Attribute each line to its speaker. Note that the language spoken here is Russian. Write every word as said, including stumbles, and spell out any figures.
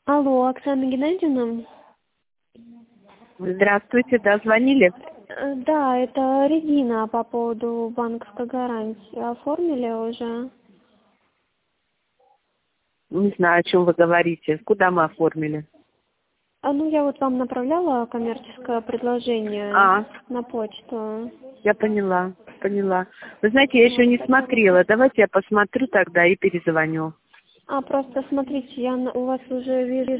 Speaker 1: Алло, Оксана Геннадьевна?
Speaker 2: Здравствуйте, да, звонили?
Speaker 1: Э, Да, это Регина по поводу банковской гарантии. Оформили уже?
Speaker 2: Не знаю, о чем вы говорите. Куда мы оформили?
Speaker 1: А, ну, я вот вам направляла коммерческое предложение
Speaker 2: А,
Speaker 1: на почту.
Speaker 2: я поняла, поняла. Вы знаете, я еще
Speaker 1: Вот,
Speaker 2: не
Speaker 1: хотела...
Speaker 2: смотрела. Давайте я посмотрю тогда и перезвоню.
Speaker 1: А, просто смотрите, я на- у вас уже вижу